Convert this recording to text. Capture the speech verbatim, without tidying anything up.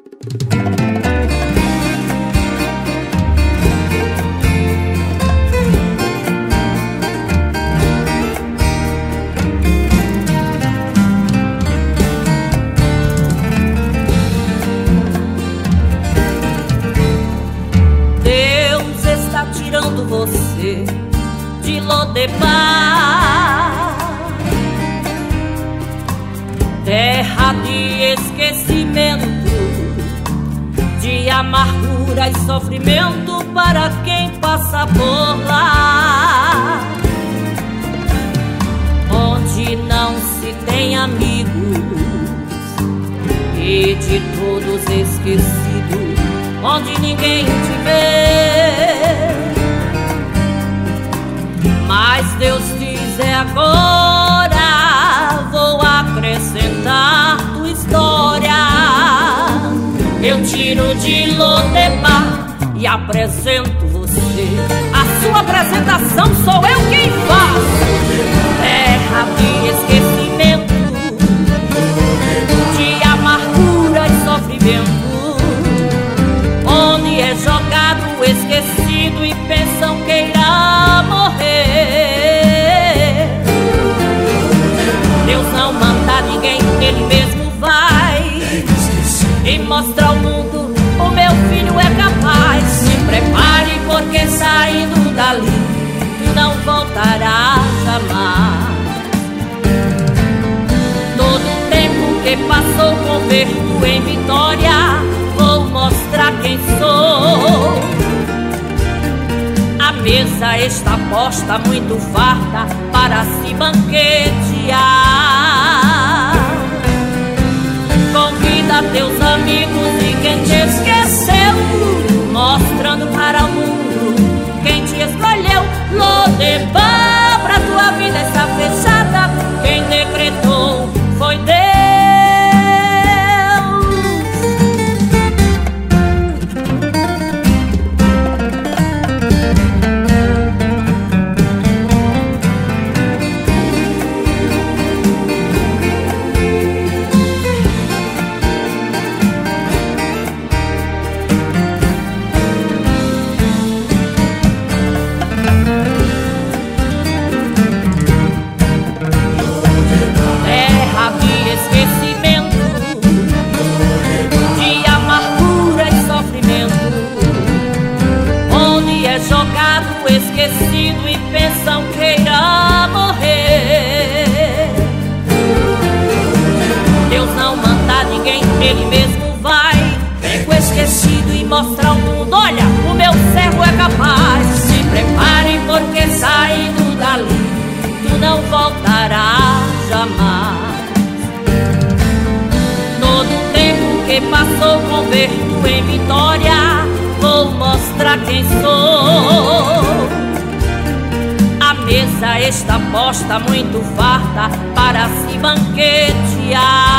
Deus está tirando você de Lodebar, terra de esquecimento, de amargura e sofrimento para quem passa por lá, onde não se tem amigos e de todos esquecidos, onde ninguém te vê. Mas Deus diz: é agora, vou acrescentar tua história. Eu tiro de Lodebar e apresento você. A sua apresentação sou eu quem faço. Terra de esquecimento, de amargura e sofrimento, onde é jogado, esquecido e pensam que irá morrer. Deus não manda ninguém, Ele mesmo vai e mostra ao mundo: o meu filho é capaz. Se prepare, porque saindo dali tu não voltarás jamais. Todo o tempo que passou converto em vitória, vou mostrar quem sou. A mesa está posta muito farta para se banquetear. Convida teus amigos e quem te esqueceu, mostrando para o mundo quem te escolheu. Lodebar, pra tua vida está fechada, quem decretou foi Deus. Esquecido e pensam que irá morrer. Deus não manda ninguém, Ele mesmo vai. Pega o esquecido e mostra ao mundo: olha, o meu servo é capaz. Se prepare, porque saindo dali tu não voltarás jamais. Todo o tempo que passou converto em vitória, vou mostrar quem sou. A mesa está posta muito farta para se banquetear.